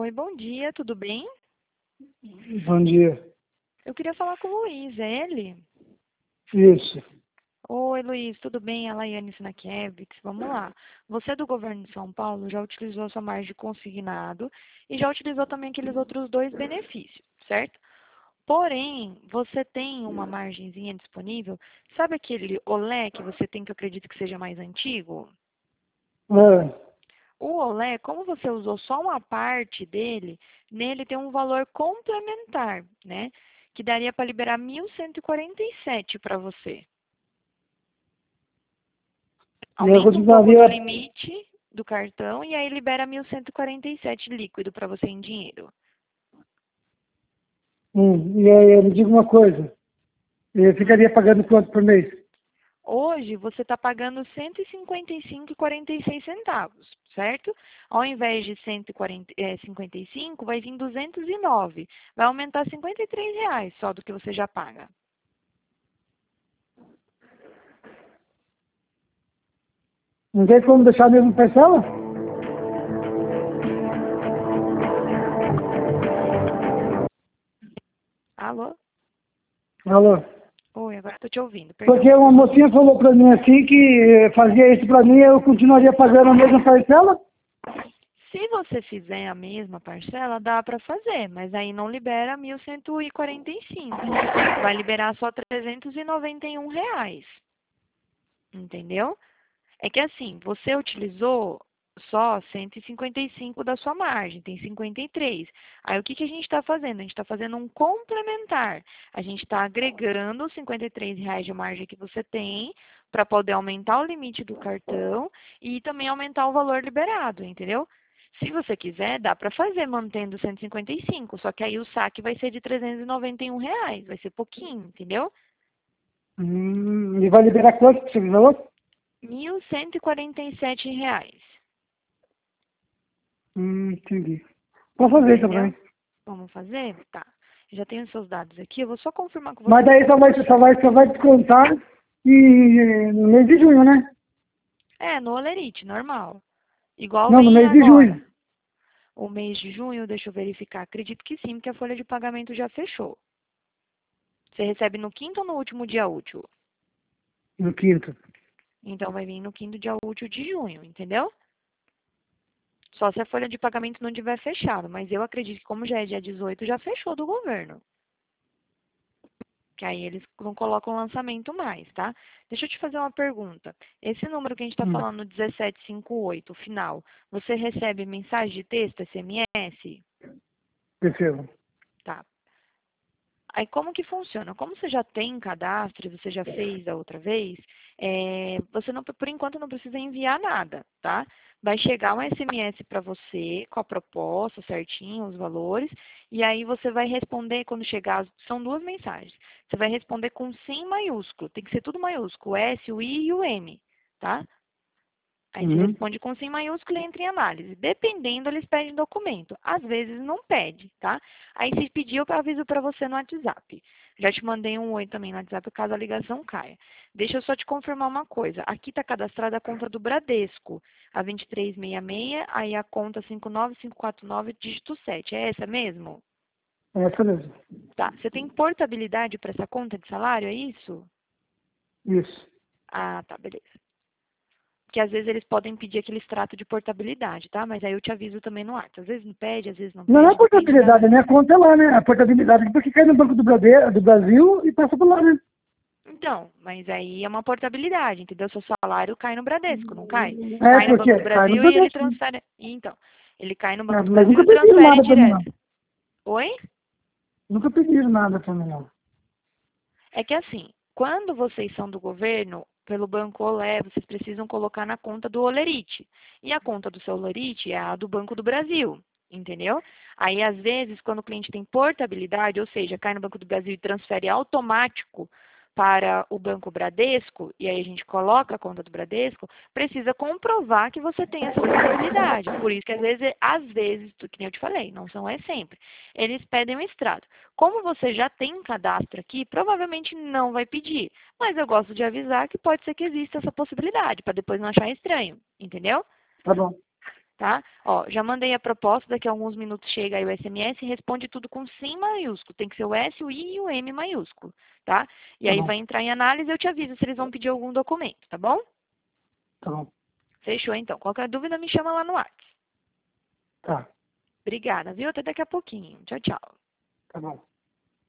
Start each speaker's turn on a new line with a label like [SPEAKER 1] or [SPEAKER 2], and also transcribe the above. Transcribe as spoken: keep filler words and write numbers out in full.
[SPEAKER 1] Oi, bom dia, tudo bem?
[SPEAKER 2] Bom dia.
[SPEAKER 1] Eu queria falar com o Luiz, é ele?
[SPEAKER 2] Isso.
[SPEAKER 1] Oi, Luiz, tudo bem? A Laiane Sinakiewicz, vamos lá. Você é do governo de São Paulo já utilizou a sua margem de consignado e já utilizou também aqueles outros dois benefícios, certo? Porém, você tem uma margenzinha disponível. Sabe aquele Olé que você tem que eu acredito que seja mais antigo?
[SPEAKER 2] É,
[SPEAKER 1] O Olé, como você usou só uma parte dele, nele tem um valor complementar, né? Que daria para liberar mil cento e quarenta e sete para você.
[SPEAKER 2] e eu
[SPEAKER 1] Aumenta um pouco do
[SPEAKER 2] continuaria.
[SPEAKER 1] limite do cartão e aí libera mil cento e quarenta e sete líquido para você em dinheiro.
[SPEAKER 2] Hum, e aí, me diga uma coisa. Eu ficaria pagando quanto por mês?
[SPEAKER 1] Hoje você está pagando cento e cinquenta e cinco e quarenta e seis centavos, certo? Ao invés de cento e cinquenta e cinco, vai vir duzentos e nove. Vai aumentar cinquenta e três reais só do que você já paga.
[SPEAKER 2] Não tem como deixar a mesma parcela?
[SPEAKER 1] Alô?
[SPEAKER 2] Alô?
[SPEAKER 1] Oi, agora estou te ouvindo, perdão.
[SPEAKER 2] Porque uma mocinha falou pra mim assim que fazia isso pra mim, eu continuaria pagando a mesma parcela?
[SPEAKER 1] Se você fizer a mesma parcela, dá para fazer, mas aí não libera mil cento e quarenta e cinco. Vai liberar só trezentos e noventa e um reais. Entendeu? É que assim, você utilizou só cento e cinquenta e cinco da sua margem, tem cinquenta e três. Aí o que, que a gente está fazendo? A gente está fazendo um complementar. A gente está agregando os cinquenta e três reais de margem que você tem para poder aumentar o limite do cartão e também aumentar o valor liberado, entendeu? Se você quiser, dá para fazer mantendo cento e cinquenta e cinco, só que aí o saque vai ser de trezentos e noventa e um reais, vai ser pouquinho, entendeu?
[SPEAKER 2] Hum, e vai liberar quanto que você falou?
[SPEAKER 1] mil cento e quarenta e sete reais.
[SPEAKER 2] Hum, entendi. Pode fazer
[SPEAKER 1] Entendeu?
[SPEAKER 2] também.
[SPEAKER 1] Vamos fazer? Tá. Já tenho os seus dados aqui. Eu vou só confirmar com você
[SPEAKER 2] Mas
[SPEAKER 1] que
[SPEAKER 2] daí
[SPEAKER 1] tá
[SPEAKER 2] só vai,
[SPEAKER 1] tudo
[SPEAKER 2] só
[SPEAKER 1] certo.
[SPEAKER 2] vai, só vai descontar e, no mês de junho, né?
[SPEAKER 1] É, no Olerite, normal. Igual
[SPEAKER 2] Não, no
[SPEAKER 1] vem
[SPEAKER 2] mês de
[SPEAKER 1] agora.
[SPEAKER 2] junho.
[SPEAKER 1] O mês de junho, deixa eu verificar. Acredito que sim, porque a folha de pagamento já fechou. Você recebe no quinto ou no último dia útil?
[SPEAKER 2] No quinto.
[SPEAKER 1] Então vai vir no quinto dia útil de junho, entendeu? Só se a folha de pagamento não tiver fechado. Mas eu acredito que como já é dia dezoito, já fechou do governo. Que aí eles não colocam lançamento mais, tá? Deixa eu te fazer uma pergunta. Esse número que a gente está
[SPEAKER 2] Hum,
[SPEAKER 1] falando, dezessete cinquenta e oito, o final, você recebe mensagem de texto, S M S?
[SPEAKER 2] percebo.
[SPEAKER 1] Tá. Aí como que funciona? Como você já tem cadastro, você já fez da outra vez, é, você não, por enquanto não precisa enviar nada, tá? Vai chegar um S M S para você com a proposta certinho, os valores, e aí você vai responder quando chegar, são duas mensagens. Você vai responder com sim maiúsculo, tem que ser tudo maiúsculo, o S, o I e o M, tá? Aí você
[SPEAKER 2] Uhum.
[SPEAKER 1] responde com sim maiúsculo e entra em análise. Dependendo, eles pedem documento. Às vezes não pede, tá? Aí se pedir, eu aviso para você no WhatsApp. Já te mandei um oi também no WhatsApp caso a ligação caia. Deixa eu só te confirmar uma coisa. Aqui está cadastrada a conta do Bradesco, a vinte e três sessenta e seis, aí a conta cinco nove cinco quatro nove, dígito sete. É essa mesmo?
[SPEAKER 2] É essa mesmo.
[SPEAKER 1] Tá. Você tem portabilidade para essa conta de salário, é isso?
[SPEAKER 2] Isso.
[SPEAKER 1] Ah, tá, beleza. Que às vezes eles podem pedir aquele extrato de portabilidade, tá? Mas aí eu te aviso também no ato. Às vezes não pede, às vezes não
[SPEAKER 2] Não é
[SPEAKER 1] pede, depende
[SPEAKER 2] portabilidade,
[SPEAKER 1] da...
[SPEAKER 2] a minha conta é lá, né? A portabilidade porque cai no Banco do, Brade- do Brasil e passa por lá, né?
[SPEAKER 1] Então, mas aí é uma portabilidade, entendeu? Seu salário cai no Bradesco, não cai?
[SPEAKER 2] É
[SPEAKER 1] Cai no Banco
[SPEAKER 2] porque
[SPEAKER 1] do
[SPEAKER 2] cai no
[SPEAKER 1] Brasil e ele
[SPEAKER 2] Bradesco.
[SPEAKER 1] transfere... Então, ele cai no
[SPEAKER 2] É,
[SPEAKER 1] Banco do
[SPEAKER 2] mas
[SPEAKER 1] Brasil
[SPEAKER 2] nunca
[SPEAKER 1] e
[SPEAKER 2] pediram
[SPEAKER 1] transfere
[SPEAKER 2] nada pra mim, não.
[SPEAKER 1] direto. Oi?
[SPEAKER 2] Nunca pediram nada pra mim, não.
[SPEAKER 1] É que assim, quando vocês são do governo, pelo Banco Olé, vocês precisam colocar na conta do Olerite. E a conta do seu Olerite é a do Banco do Brasil, entendeu? Aí, às vezes, quando o cliente tem portabilidade, ou seja, cai no Banco do Brasil e transfere automático para o Banco Bradesco, e aí a gente coloca a conta do Bradesco, precisa comprovar que você tem essa portabilidade. Por isso que, às vezes, às vezes, que nem eu te falei, não são é sempre, eles pedem um extrato. Como você já tem um cadastro aqui, provavelmente não vai pedir. Mas eu gosto de avisar que pode ser que exista essa possibilidade, para depois não achar estranho, entendeu?
[SPEAKER 2] Tá bom.
[SPEAKER 1] tá? Ó, já mandei a proposta, daqui a alguns minutos chega aí o S M S e responde tudo com sim maiúsculo. Tem que ser o S, o I e o M maiúsculo, tá? E
[SPEAKER 2] Tá
[SPEAKER 1] aí
[SPEAKER 2] bom,
[SPEAKER 1] vai entrar em análise, eu te aviso se eles vão pedir algum documento, tá bom?
[SPEAKER 2] tá bom.
[SPEAKER 1] Fechou, então. Qualquer dúvida, me chama lá no WhatsApp.
[SPEAKER 2] Tá,
[SPEAKER 1] Obrigada, viu? Até daqui a pouquinho. Tchau, tchau.
[SPEAKER 2] tá bom.